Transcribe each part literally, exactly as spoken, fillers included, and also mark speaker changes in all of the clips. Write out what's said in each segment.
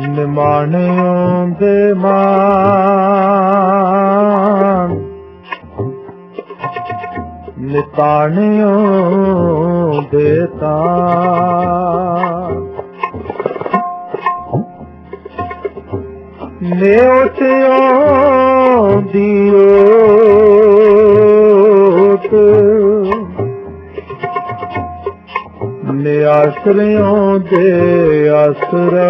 Speaker 1: ਨਿਮਾਣਿਓਂ ਦੇ ਮਾਨ ਨਿਤਾਣਿਓਂ ਦੇ ਤਾਨ ਨੇਉਟਿਓਂ ਦੀ ਓਟ ਨਿਆਸਰਿਓਂ ਦੇ ਆਸਰਾ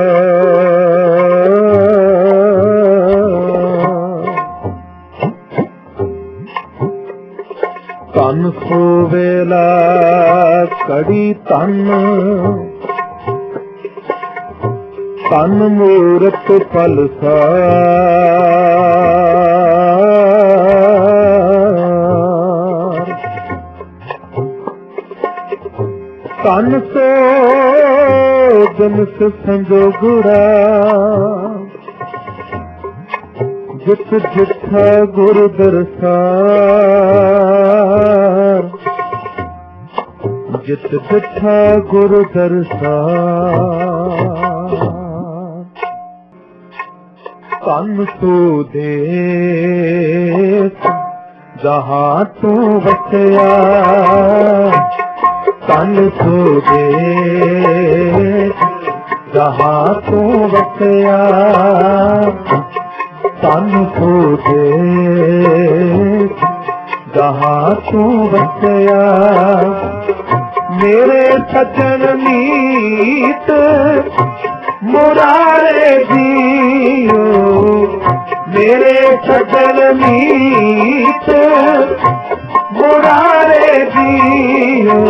Speaker 1: ਤਨ ਸੋ ਵੇਲਾ ਕੜੀ ਤਨ ਤਨ ਮੂਰਤ ਫਲਸਾ ਤਨ ਸੋ ਜਨਸ ਸੰਜੋਗੜਾ ਜਿਤ ਜਿੱਥਾ ਗੁਰ ਦਰਸਾਰ ਜਿਤ ਜਿੱਥਾ ਗੁਰ ਦਰਸਾਰ ਤਨ ਸੋ ਦੇਸ ਜਹਾਂ ਤੂੰ ਵਸਿਆ ਤਨ ਸੋ ਦੇਸ ਜਹਾਂ ਤੂੰ ਵਸਿਆ ਤਨ ਸੋ ਦੇਸ ਜਹਾਂ ਤੂੰ ਵਸਿਆ ਮੇਰੇ ਸੱਜਣ ਮੀਤ ਮੁਰਾਰੇ ਜੀਓ ਮੇਰੇ ਸੱਜਣ ਮੀਤ ਮੁਰਾਰੇ ਜੀਓ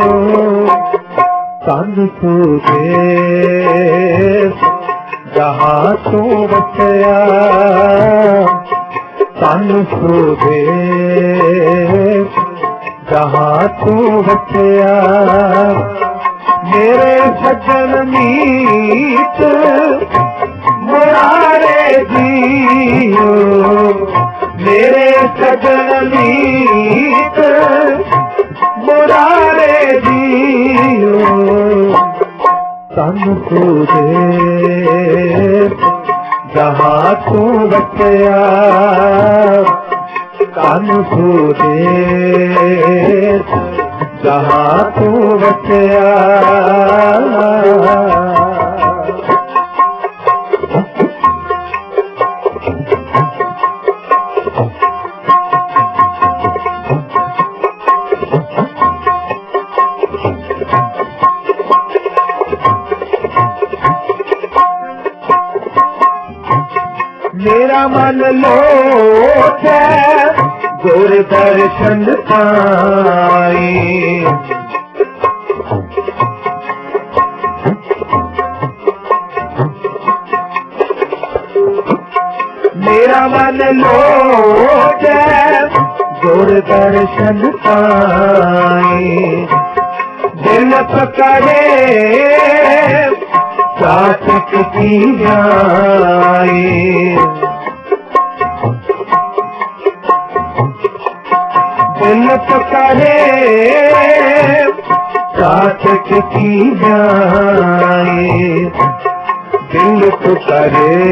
Speaker 1: ਤਨ ਸੋ ਦੇਸ ਜਹਾਂ ਤੂੰ ਵਸਿਆ ਤਨ ਸੋ ਦੇਸ ਜਹਾਂ ਤੂੰ ਵਸਿਆ ਮੇਰੇ ਸੱਜਣ ਮੀਤ ਮੁਰਾਰੇ ਜੀਓ ਮੇਰੇ ਸੱਜਣ ਮੀਤ ਮੁਰਾਰੇ ਜੀਓ ਤਨ ਸੋ ਦੇਸ ਜਹਾਂ ਤੂੰ ਵਸਿਆ ਤਨ ਸੋ ਦੇਸ ਜਹਾਂ ਤੂੰ ਵਸਿਆ मेरा मन लोट है गुर दर्शन पाए मेरा मन लोट है गुर दर्शन पाए दिल पकड़े साथ की जाए दिल पकड़े साथ की जाए दिल पकड़े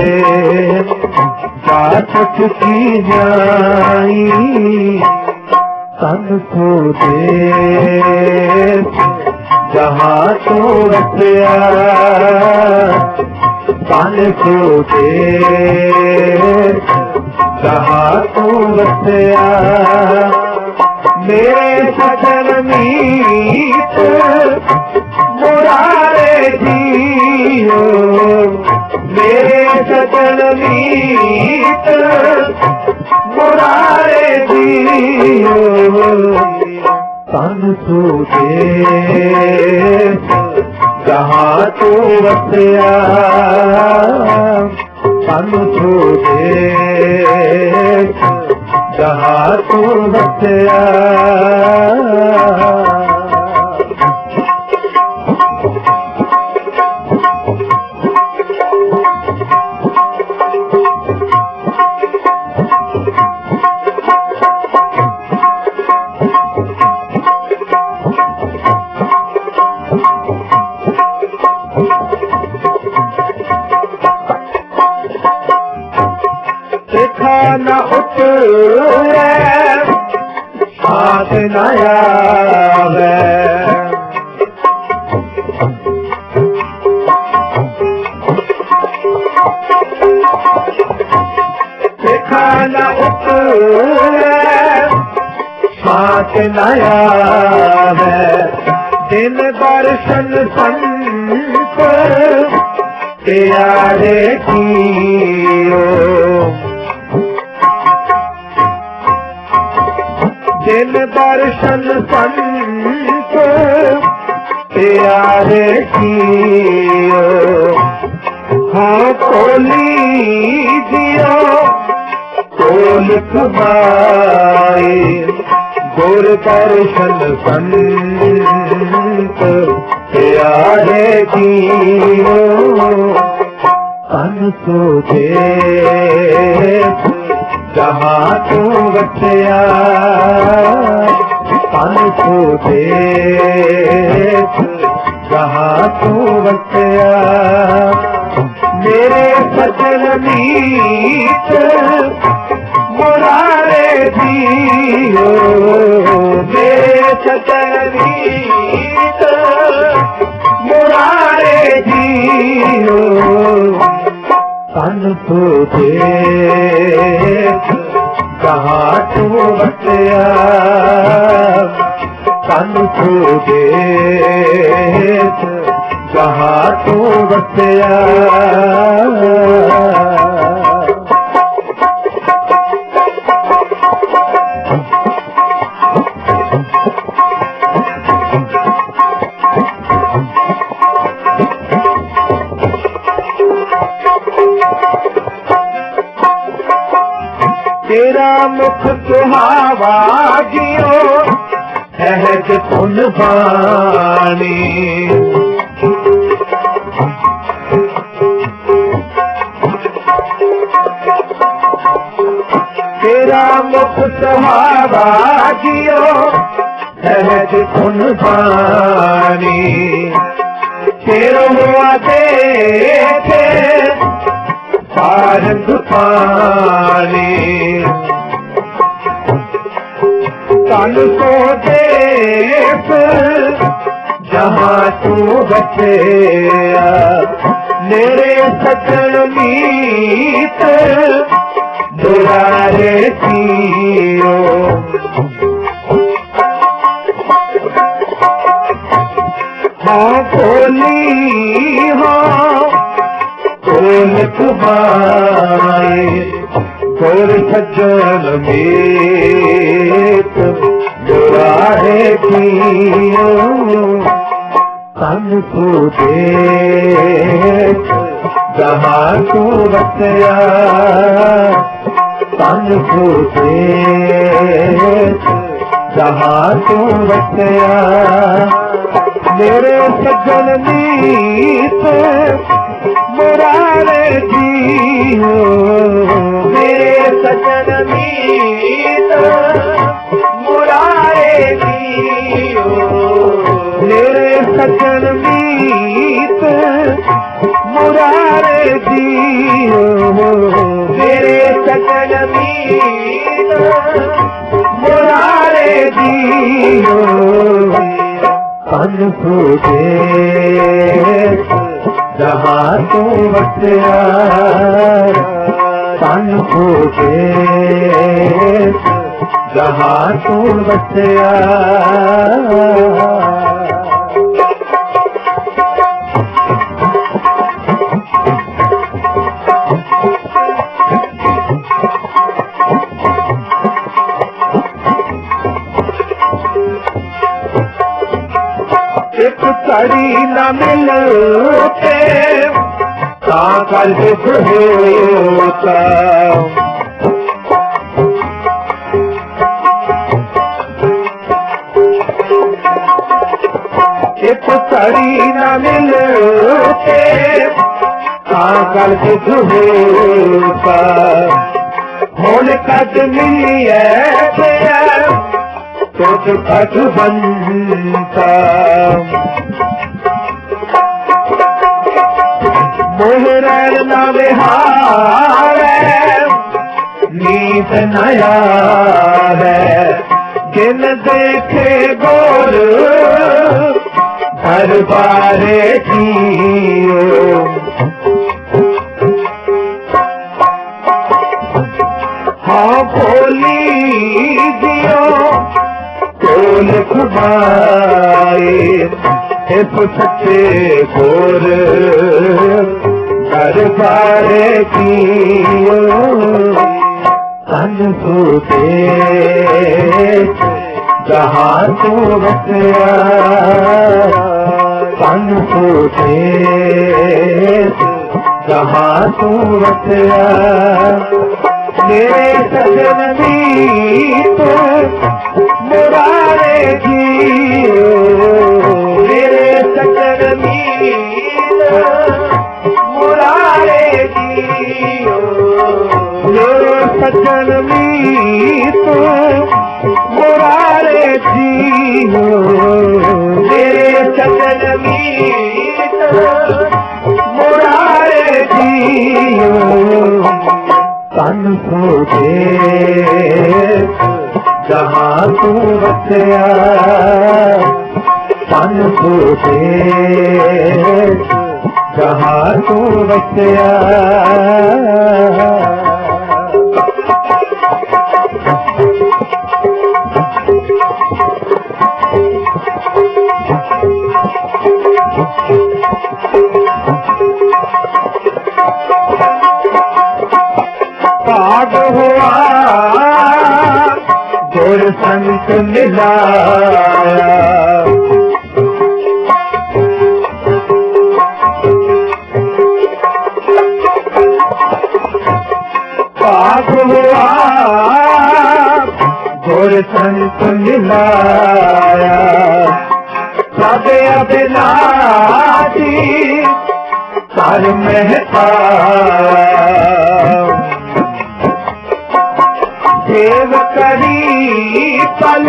Speaker 1: साथ की जाए तन सो देस जहाँ तू वसिया तन सो देस जहाँ तू वसिया मेरे सजन मीत मुरारे जियो मेरे सजन मीत मुरारे जियो तन सो देस जहाँ तू वसिया तन सो देस जहाँ तू वसिया न उतरे साथ न आवे देखा न उतरे साथ न आवे दिन दर्शन संत प्यारे कियो दिन दर्शन संत प्यारे कियो हाँ खोली दियो खोल खुबाई गुर दर्शन संत प्यारे कियो तन तो देख जहाँ तू बचया तन तो देख जहाँ तू बचया मेरे सजन मीत मुरारे जियो मेरे सजन मीत मुरारे जियो तन तो देख कहाँ तू बचया तन तो देख कहाँ तू बचया तेरा मुख सुहावा जियो सहज सुन बानी तेरा मुख सुहावा जियो सहज सुन बानी तेरो हुआ देखे सारंग पानी तन को देख जहाँ तू बचया मेरे सजन मीत दुलारे कियो हाँ बोली हाँ बोल तुम्हारे गोर सज्जन मीत दुलारे कियो तन को देख जहाँ तू बचया तन को देख जहाँ तू बचया मेरे सज्जन मीत मुरारे जियो मेरे सजन मीत मुरारे जियो मेरे सजन मीत मुरारे जियो मेरे सजन मीत मुरारे जियो तन को देख जहाँ तू बचया तन को देख जहाँ तू बचया एक कड़ी न मिलते काकल दुख होता एक कड़ी न मिलते काकल दुख होता होन कद मिलिए तो कद बनता मोहरन न विहार नी नया है जिन देखे गोर दरबारे जियो हाँ बोली दियो बोल खुदाए इस सच्चे गोर दरबारे जियो तन सूते जहाँ तू बसया तन सूते जहाँ तू बसया मेरे सजन मीत मुरारे जियो मेरे सजन मीत मुरारे जियो मेरे सजन मीत मुरारे जियो मेरे सजन मीत मुरारे जियो तन सोचे जहाँ तू बसया तन सोचे जहाँ तू बसया पाग हुआ गुर संत मिलाया पाग हुआ गुर संत मिलाया सब अविनाशी कर महताया देव करी पल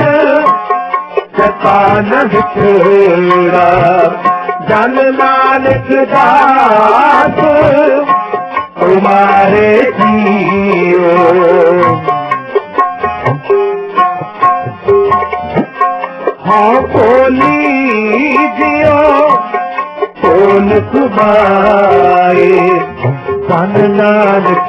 Speaker 1: सतान बिछड़ा जन नानक दास तुम्हारे जियो हाँ बोली जियो बोल सुबाए जन नानक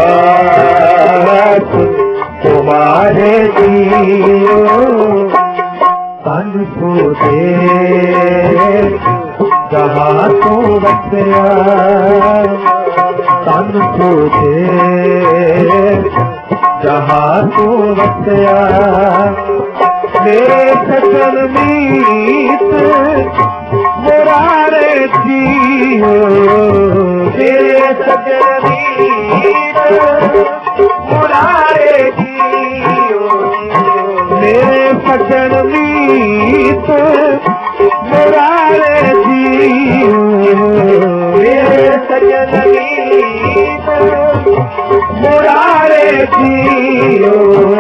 Speaker 1: दास तुम्हारे जियो तन सोते जहाँ तू बसया तन सोते जहाँ तू बसया मेरे सजन मीत मुरारे जियो मेरे सजन मीत मुरारे मेरे सजन मीत मुरारे जियो मेरे सजन मीत मुरारे जियो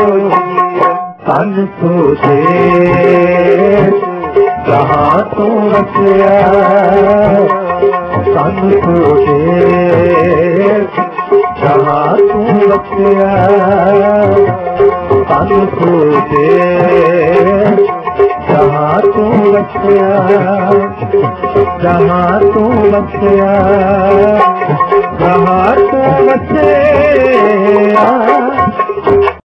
Speaker 1: तन सोचे जहाँ तू बसया तन सोचे जहाँ तू बसया तन सोचे जहाँ तू बसया जहाँ तू बसया जहाँ